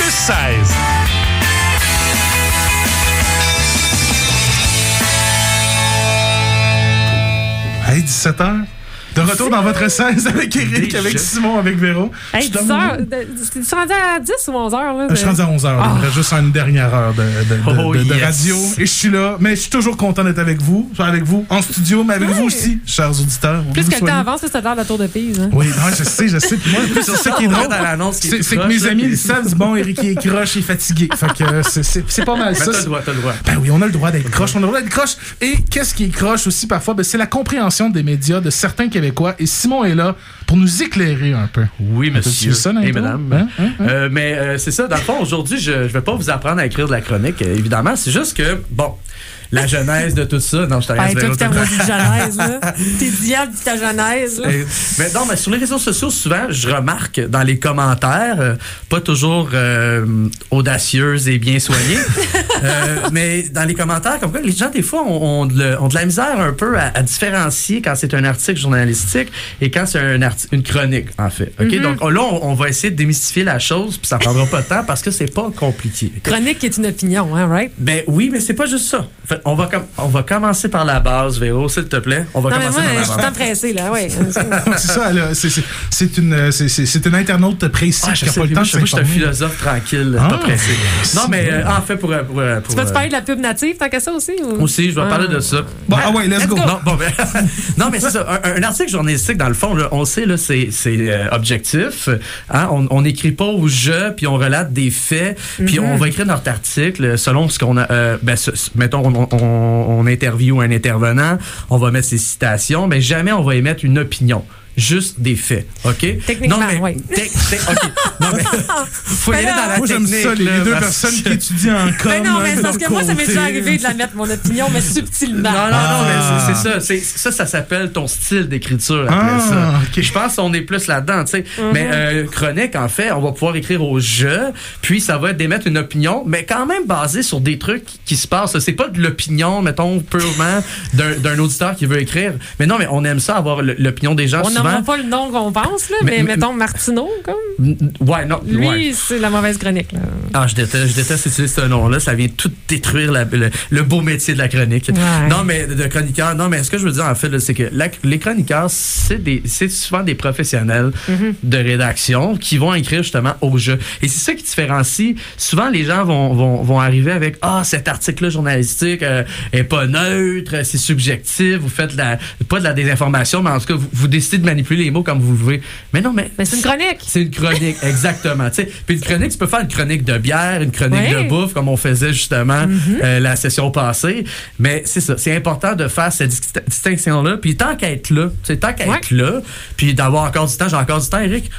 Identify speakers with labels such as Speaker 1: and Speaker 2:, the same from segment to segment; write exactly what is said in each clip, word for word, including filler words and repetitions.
Speaker 1: douze seize.
Speaker 2: Hey, dix-sept heures. De retour dans votre seize avec Éric, avec Simon, avec Véro.
Speaker 3: Hey, dix heures. Tu rendu à dix ou onze heures? Là,
Speaker 2: je suis rendu à onze heures. Oh. Il me reste juste une dernière heure de, de, de,
Speaker 1: oh,
Speaker 2: de, de
Speaker 1: yes.
Speaker 2: radio. Et je suis là. Mais je suis toujours content d'être avec vous. Je suis avec vous en studio, mais avec ouais. vous aussi, chers auditeurs.
Speaker 3: Plus que le temps avance, c'est l'heure de la tour de Pise. Hein?
Speaker 2: Oui, non, je sais, je sais. Puis moi, c'est ça qui est drôle. C'est, c'est que mes amis, ils savent, bon, Éric est croche, il est fatigué. Fait que c'est, c'est, c'est pas mal
Speaker 1: mais
Speaker 2: ça.
Speaker 1: T'as le droit, t'as le droit.
Speaker 2: Ben oui, on a le droit d'être croche. On a le droit d'être croche. Et qu'est-ce qui est croche aussi parfois? Ben, c'est la compréhension des médias de certains Québécois. Et Simon est là pour nous éclairer un peu.
Speaker 1: Oui, monsieur.
Speaker 2: Ça,
Speaker 1: et madame.
Speaker 2: Hein, hein, hein?
Speaker 1: Euh, mais euh, c'est ça, dans le fond, aujourd'hui, je ne vais pas vous apprendre à écrire de la chronique, euh, évidemment. C'est juste que, bon, la genèse de tout ça. Non, je t'arrête.
Speaker 3: Ben, toi, tu t'as maudit de genèse, là. T'es diable de ta genèse, là.
Speaker 1: Et, mais non, mais sur les réseaux sociaux, souvent, je remarque dans les commentaires, euh, pas toujours euh, audacieuses et bien soignées, euh, mais dans les commentaires, comme quoi, les gens, des fois, ont, ont, de, le, ont de la misère un peu à, à différencier quand c'est un article journalistique et quand c'est un arti- une chronique, en fait. OK? Mm-hmm. Donc là, on, on va essayer de démystifier la chose, puis ça prendra pas de temps parce que c'est pas compliqué.
Speaker 3: Chronique est une opinion, hein, right?
Speaker 1: Ben oui, mais c'est pas juste ça. En fait, on va, com- on va commencer par la base, Véro, s'il te plaît. On va
Speaker 3: non,
Speaker 1: commencer
Speaker 3: mais moi,
Speaker 1: par la
Speaker 3: je
Speaker 1: base.
Speaker 3: suis tant pressée, là, ouais.
Speaker 2: c'est ça, là, c'est, c'est, c'est, une, c'est, c'est, c'est une internaute précise
Speaker 1: ah,
Speaker 2: qui n'a pas le temps de s'informer.
Speaker 1: Je suis un philosophe tranquille, ah, pas pressé. Non, mais euh, en fait, pour... pour, pour
Speaker 3: tu vas te parler de la pub native, tant que ça aussi? Ou?
Speaker 1: Aussi, je vais ah. parler de ça.
Speaker 2: Bon, ah ouais, let's, let's go. go.
Speaker 1: Non, bon, ben, non, mais c'est ça. Un, un article journalistique, dans le fond, là, on sait, là, c'est, c'est euh, objectif. Hein? On n'écrit pas au jeu, puis on relate des faits, puis mm-hmm. on va écrire notre article selon ce qu'on a... Euh, ben, ce, mettons, on, on, on interview un intervenant, on va mettre ses citations, mais jamais on va émettre une opinion. Juste des faits, OK?
Speaker 3: Techniquement,
Speaker 1: non, mais,
Speaker 3: oui.
Speaker 1: Te- te- OK. Non, mais faut y aller dans la
Speaker 2: moi,
Speaker 1: technique.
Speaker 2: Moi, j'aime ça, les,
Speaker 1: là,
Speaker 2: les deux
Speaker 1: parce...
Speaker 2: personnes qui étudient en com.
Speaker 3: Mais non, mais c'est parce que moi, ça m'est
Speaker 2: côté.
Speaker 3: déjà arrivé de la mettre, mon opinion, mais subtilement.
Speaker 1: Non, non,
Speaker 2: ah.
Speaker 1: non, mais c'est, c'est ça. C'est, ça, ça s'appelle ton style d'écriture.
Speaker 2: Ah,
Speaker 1: ça.
Speaker 2: Okay.
Speaker 1: Je pense qu'on est plus là-dedans, tu sais.
Speaker 3: Mm-hmm.
Speaker 1: Mais euh, chronique, en fait, on va pouvoir écrire au jeu, puis ça va être d'émettre une opinion, mais quand même basée sur des trucs qui se passent. C'est pas de l'opinion, mettons, purement d'un, d'un auditeur qui veut écrire. Mais non, mais on aime ça, avoir l'opinion des gens.
Speaker 3: On
Speaker 1: souvent.
Speaker 3: n'aura pas le nom qu'on pense, là, mais, mais mettons Martineau, comme.
Speaker 1: Ouais, non.
Speaker 3: Lui,
Speaker 1: ouais.
Speaker 3: c'est la mauvaise chronique, là.
Speaker 1: Ah, je déteste, je déteste utiliser ce nom-là. Ça vient tout détruire la, le, le beau métier de la chronique.
Speaker 3: Ouais.
Speaker 1: Non, mais de chroniqueur. Non, mais ce que je veux dire, en fait, là, c'est que la, les chroniqueurs, c'est, des, c'est souvent des professionnels mm-hmm. de rédaction qui vont écrire justement au jeu. Et c'est ça qui différencie. Souvent, les gens vont, vont, vont arriver avec ah, cet article-là journalistique euh, est pas neutre, c'est subjectif, vous faites de la, pas de la désinformation, mais en tout cas, vous, vous décidez de manipuler les mots comme vous voulez. Mais non, mais.
Speaker 3: Mais c'est une chronique.
Speaker 1: C'est une chronique, exactement. T'sais. Puis une chronique, tu peux faire une chronique de bière, une chronique
Speaker 3: oui.
Speaker 1: de bouffe, comme on faisait justement
Speaker 3: mm-hmm.
Speaker 1: euh, la session passée. Mais c'est ça, c'est important de faire cette dist- distinction-là. Puis tant qu'à être là, tant qu'à
Speaker 3: ouais.
Speaker 1: être là, puis d'avoir encore du temps, j'ai encore du temps, Éric.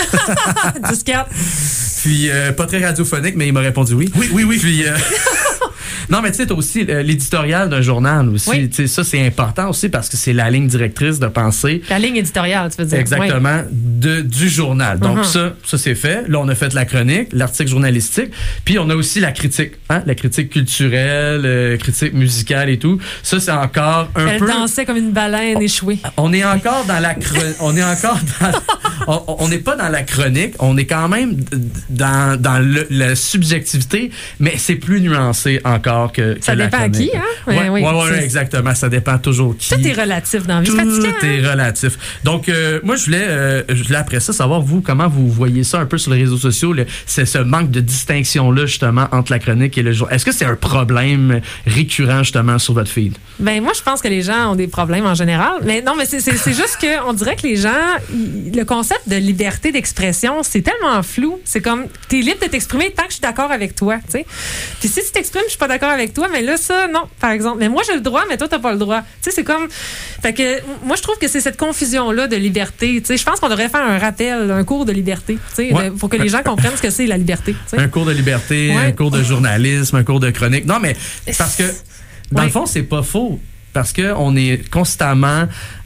Speaker 3: dix quatre
Speaker 1: Puis euh, pas très radiophonique, mais il m'a répondu oui.
Speaker 2: Oui, oui, oui.
Speaker 1: Puis. Euh, Non, mais tu sais, t'as aussi euh, l'éditorial d'un journal aussi.
Speaker 3: Oui.
Speaker 1: Tu sais, ça, c'est important aussi parce que c'est la ligne directrice de pensée.
Speaker 3: La ligne éditoriale, tu veux dire.
Speaker 1: Exactement, oui. de, du journal. Donc, uh-huh. ça, ça, c'est fait. Là, on a fait la chronique, l'article journalistique. Puis, on a aussi la critique. Hein? La critique culturelle, euh, critique musicale et tout. Ça, c'est encore un
Speaker 3: Elle
Speaker 1: peu...
Speaker 3: Elle dansait comme une baleine
Speaker 1: on,
Speaker 3: échouée.
Speaker 1: On est encore dans la... Chron... on est encore dans... on n'est pas dans la chronique. On est quand même dans, dans le, la subjectivité, mais c'est plus nuancé encore que, que
Speaker 3: ça
Speaker 1: la
Speaker 3: dépend
Speaker 1: chronique.
Speaker 3: à qui, hein?
Speaker 1: Oui,
Speaker 3: ouais, oui,
Speaker 1: ouais, ouais, exactement. Ça dépend toujours qui.
Speaker 3: Tout est relatif dans la vie.
Speaker 1: Tout
Speaker 3: fatigant,
Speaker 1: est
Speaker 3: hein?
Speaker 1: relatif. Donc, euh, moi, je voulais, euh, je voulais après ça savoir, vous, comment vous voyez ça un peu sur les réseaux sociaux, le, c'est ce manque de distinction-là, justement, entre la chronique et le jour. Est-ce que c'est un problème récurrent, justement, sur votre feed?
Speaker 3: Ben moi, je pense que les gens ont des problèmes en général. Mais non, mais c'est, c'est, c'est juste qu'on dirait que les gens, y, le concept de liberté d'expression, c'est tellement flou. C'est comme, t'es libre de t'exprimer tant que je suis d'accord avec toi, tu sais. Puis si tu t'exprimes, je suis pas d'accord avec toi, mais là, ça, non, par exemple. Mais moi, j'ai le droit, mais toi, t'as pas le droit. Tu sais, c'est comme... Fait que moi, je trouve que c'est cette confusion-là de liberté. Tu sais, je pense qu'on devrait faire un rappel, un cours de liberté, tu sais, ouais. pour que les gens comprennent ce que c'est la liberté. T'sais.
Speaker 1: Un cours de liberté, ouais. un cours de journalisme, un cours de chronique. Non, mais parce que, dans ouais. le fond, c'est pas faux. Parce qu'on est constamment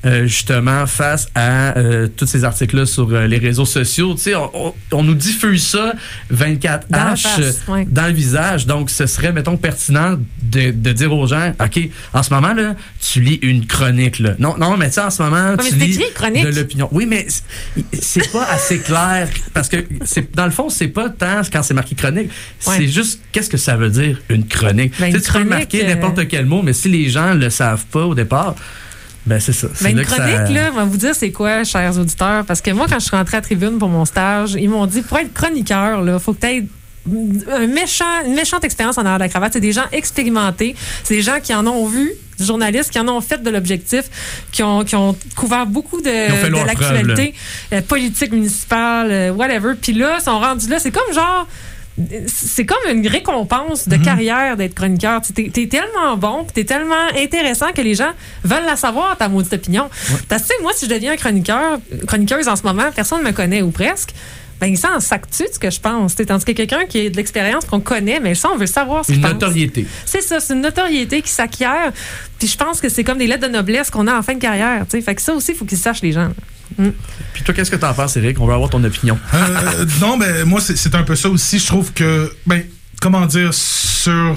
Speaker 1: euh, justement, face à euh, tous ces articles-là sur euh, les réseaux sociaux. Tu sais, on, on, on nous diffuse ça vingt-quatre H dans, ouais. dans le visage. Donc, ce serait, mettons, pertinent de, de dire aux gens, OK, en ce moment, là, tu lis une chronique. Là. Non, non, mais tu sais, en ce moment,
Speaker 3: ouais,
Speaker 1: tu lis
Speaker 3: chronique.
Speaker 1: de l'opinion. Oui, mais c'est pas assez clair parce que, c'est, dans le fond, c'est pas tant quand c'est marqué chronique. Ouais. C'est juste, qu'est-ce que ça veut dire, une chronique? Ben, une tu chronique, peux marquer euh... n'importe quel mot, mais si les gens le savent pas au départ, ben c'est ça. C'est
Speaker 3: ben
Speaker 1: là
Speaker 3: une chronique,
Speaker 1: ça...
Speaker 3: là, on va vous dire c'est quoi, chers auditeurs, parce que moi, quand je suis rentrée à Tribune pour mon stage, ils m'ont dit, pour être chroniqueur, là, faut que tu aies un méchant, une méchante expérience en arrière de la cravate. C'est des gens expérimentés, c'est des gens qui en ont vu, des journalistes qui en ont fait de l'objectif, qui ont, qui ont couvert beaucoup de, de l'actualité euh, politique, municipale, euh, whatever. Puis là, ils sont rendus là, c'est comme genre... C'est comme une récompense de mm-hmm. carrière d'être chroniqueur. Tu t'es, t'es tellement bon, t'es tellement intéressant que les gens veulent la savoir, ta maudite opinion. Ouais. Parce que, tu sais, moi, si je deviens un chroniqueur, chroniqueuse en ce moment, personne ne me connaît ou presque. Ben, il s'en sac-tu de ce que je pense. T'sais, tandis que quelqu'un qui a de l'expérience, qu'on connaît, mais ça, on veut savoir ce qu'il pense.
Speaker 1: Une notoriété.
Speaker 3: C'est ça, c'est une notoriété qui s'acquiert. Puis je pense que c'est comme des lettres de noblesse qu'on a en fin de carrière. T'sais. Fait que ça aussi, il faut qu'ils sachent, les gens. Mm.
Speaker 1: Puis toi, qu'est-ce que t'en penses, Eric? On veut avoir ton opinion.
Speaker 2: euh, non, ben moi, c'est, c'est un peu ça aussi. Je trouve que, ben, comment dire, sur...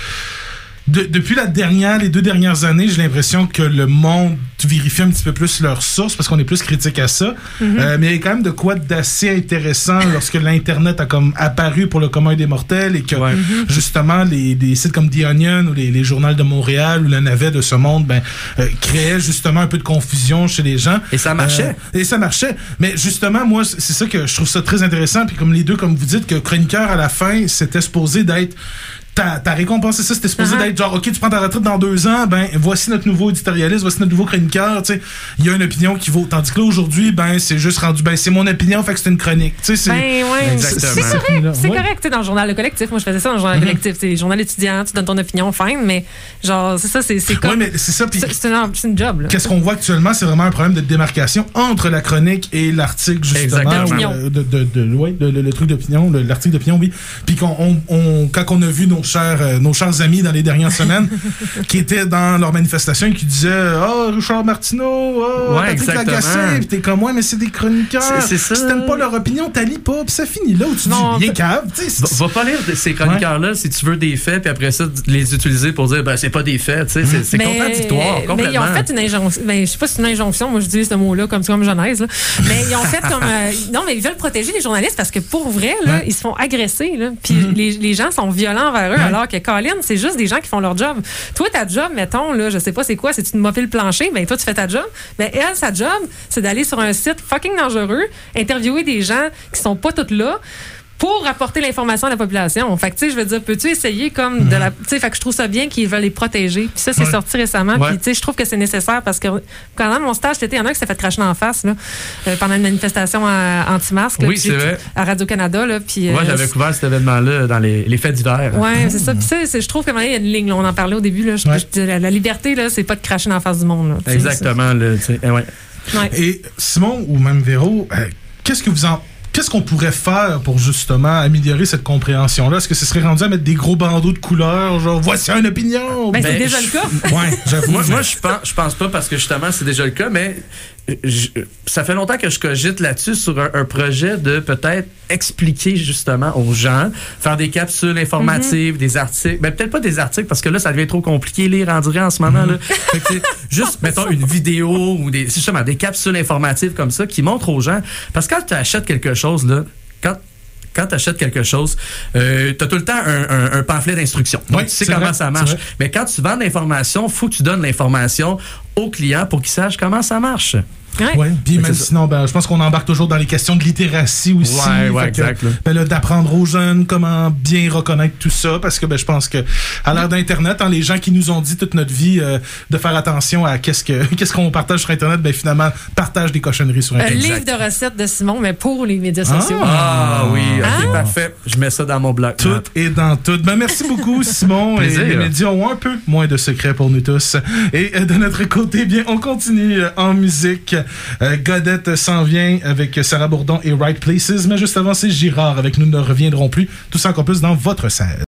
Speaker 2: De, depuis la dernière, les deux dernières années, j'ai l'impression que le monde vérifie un petit peu plus leurs sources parce qu'on est plus critique à ça. Mm-hmm. Euh, mais il y a quand même de quoi d'assez intéressant lorsque l'Internet a comme apparu pour le commun des mortels et que ouais. mm-hmm. justement les, les sites comme The Onion ou les, les journaux de Montréal ou le Navet de ce monde ben, euh, créaient justement un peu de confusion chez les gens.
Speaker 1: Et ça marchait.
Speaker 2: Euh, et ça marchait. Mais justement, moi, c'est ça que je trouve ça très intéressant. Puis comme les deux, comme vous dites, que chroniqueur à la fin, c'était supposé d'être Ta, ta récompense, c'est ça, c'était supposé uh-huh. d'être genre, OK, tu prends ta retraite dans deux ans, ben, voici notre nouveau éditorialiste, voici notre nouveau chroniqueur, tu sais. Il y a une opinion qui vaut. Tandis que là, aujourd'hui, ben, c'est juste rendu, ben, c'est mon opinion, fait que c'est une chronique, tu sais. C'est,
Speaker 3: ben, ouais.
Speaker 1: Exactement.
Speaker 3: C'est, c'est correct, c'est ouais. correct, tu sais, dans le journal Le Collectif. Moi, je faisais ça dans le journal mm-hmm. collectif. C'est le journal étudiant, tu donnes ton opinion, fine, mais genre, c'est ça, c'est, c'est comme.
Speaker 2: Oui, mais c'est ça, pis
Speaker 3: c'est, c'est, une, c'est une job, là.
Speaker 2: Qu'est-ce qu'on voit actuellement, c'est vraiment un problème de démarcation entre la chronique et l'article, justement.
Speaker 3: Exactement.
Speaker 2: De, de, de, de, ouais, de, le, le truc d'opinion, le, l'article d'opinion, oui. Puis qu'on, on, on, quand on a vu nos chers, euh, nos chers amis dans les dernières semaines qui étaient dans leur manifestation et qui disaient oh Richard Martineau, oh
Speaker 1: ouais,
Speaker 2: Patrick Lagacé, puis t'es comme ouais mais c'est des chroniqueurs, c'est, c'est ça. Si t'aimes pas leur opinion, t'as lis pas, puis ça finit là où tu non, dis bien cave, tu sais.
Speaker 1: Va, va pas lire ces chroniqueurs là ouais. si tu veux des faits puis après ça les utiliser pour dire ben c'est pas des faits, tu sais, c'est, c'est mais, contradictoire complètement.
Speaker 3: Mais ils ont fait une injonction, ben je sais pas si c'est une injonction, moi je dis ce mot là comme comme Genèse là. Mais ils ont fait comme euh, non mais ils veulent protéger les journalistes parce que pour vrai là, ouais. ils se font agresser là, puis mm-hmm. les, les gens sont violents envers eux ouais. alors que Colin, c'est juste des gens qui font leur job. Toi, ta job, mettons, là, je sais pas c'est quoi, c'est-tu de moffer le plancher, ben toi, tu fais ta job. Ben elle, sa job, c'est d'aller sur un site fucking dangereux, interviewer des gens qui sont pas tous là, pour apporter l'information à la population. Fait que, tu sais, je veux dire, peux-tu essayer comme de la... Tu sais, fait que je trouve ça bien qu'ils veulent les protéger. Puis ça, c'est ouais. sorti récemment. Ouais. Puis, tu sais, je trouve que c'est nécessaire parce que pendant mon stage, cet été, il y en a qui s'est fait cracher en face, là, euh, pendant une manifestation à, anti-masque. Là,
Speaker 1: oui, c'est vrai.
Speaker 3: À Radio-Canada, là. Puis...
Speaker 1: Moi, euh, j'avais couvert cet événement-là dans les, les faits d'hiver.
Speaker 3: Oui, c'est ça. Puis ça, c'est, je trouve qu'à un moment donné, il y a une ligne, là, on en parlait au début, là. Je, ouais. je, la, la liberté, là, c'est pas de cracher en face du monde, là.
Speaker 1: Exactement, là, tu sais. Ouais.
Speaker 3: Ouais.
Speaker 2: Et Simon ou même Véro, euh, qu'est-ce que vous en... Qu'est-ce qu'on pourrait faire pour justement améliorer cette compréhension-là? Est-ce que ce serait rendu à mettre des gros bandeaux de couleurs, genre voici une opinion?
Speaker 3: Ben, ben c'est déjà je... le cas.
Speaker 2: Ouais, j'avoue.
Speaker 1: moi, moi je pense, je pense pas parce que justement c'est déjà le cas, mais je, ça fait longtemps que je cogite là-dessus sur un, un projet de peut-être expliquer justement aux gens, faire des capsules informatives, mm-hmm. des articles, ben peut-être pas des articles parce que là ça devient trop compliqué lire en dirait en ce moment mm-hmm. là. Fait que, juste mettons une vidéo ou des justement des capsules informatives comme ça qui montrent aux gens parce que quand tu achètes quelque chose là, quand quand tu achètes quelque chose, euh, tu as tout le temps un, un, un pamphlet d'instruction. Donc, oui, tu sais comment vrai, ça marche. Mais quand tu vends de l'information, il faut que tu donnes l'information au client pour qu'il sache comment ça marche.
Speaker 2: Ouais. Ouais. Puis même sinon, ben, je pense qu'on embarque toujours dans les questions de littératie aussi.
Speaker 1: Ouais, ouais, exact.
Speaker 2: Que, ben, là, d'apprendre aux jeunes comment bien reconnaître tout ça, parce que ben, je pense que à l'ère d'Internet, hein, les gens qui nous ont dit toute notre vie euh, de faire attention à qu'est-ce que qu'est-ce qu'on partage sur Internet, ben finalement partagent des cochonneries sur Internet.
Speaker 3: Un livre de recettes de Simon, mais pour les médias sociaux.
Speaker 1: Ah, ah oui, ok,
Speaker 3: ah.
Speaker 1: parfait. Je mets ça dans mon blog.
Speaker 2: Tout est dans tout. Ben merci beaucoup, Simon. Et les médias ont un peu moins de secrets pour nous tous. Et euh, de notre côté, bien, on continue euh, en musique. Euh, Godette s'en vient avec Sarah Bourdon et Right Places, mais juste avant, c'est Girard avec Nous ne reviendrons plus. Tout ça encore plus dans votre scène.